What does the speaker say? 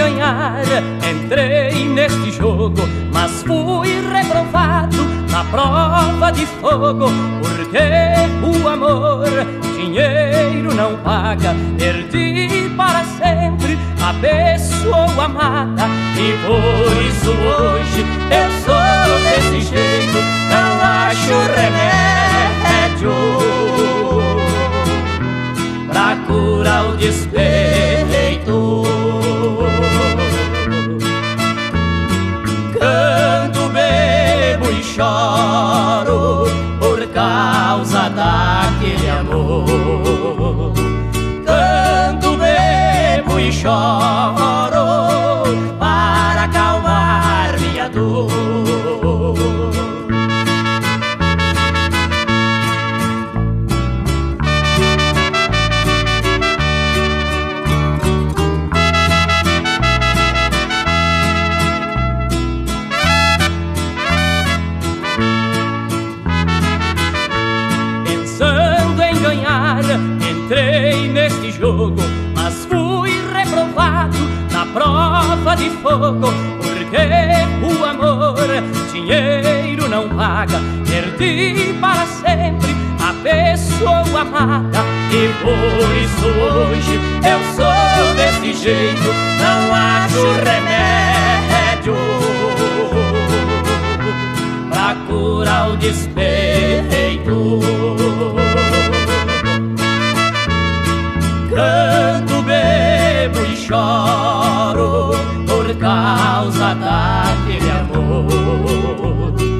ganhar, entrei neste jogo, mas fui reprovado na prova de fogo, porque o amor dinheiro não paga. Perdi para sempre a pessoa amada, e por isso hoje eu sou desse jeito, não acho remédio pra curar o despeito. Canto, bebo e choro por causa daquele amor. Canto, bebo e choro para acalmar minha dor. Entrei neste jogo, mas fui reprovado na prova de fogo, porque o amor dinheiro não paga. Perdi para sempre a pessoa amada, e por isso hoje eu sou desse jeito, não acho remédio pra curar o despeito. Canto, bebo e choro por causa daquele amor.